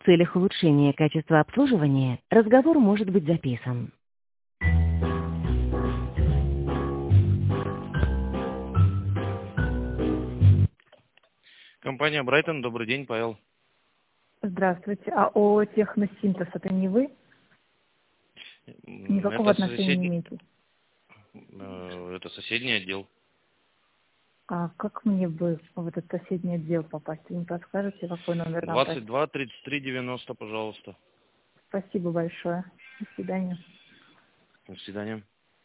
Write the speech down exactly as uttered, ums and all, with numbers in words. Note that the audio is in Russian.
В целях улучшения качества обслуживания разговор может быть записан. Компания Брайтон, добрый день, Павел. Здравствуйте. А о Техносинтез это не вы? Никакого Это отношения не соседний, имеете? э, это соседний отдел. А как мне бы в этот соседний отдел попасть? Вы не подскажете, какой номер набрать? двадцать два тридцать три девяносто, пожалуйста. Спасибо большое. До свидания. До свидания.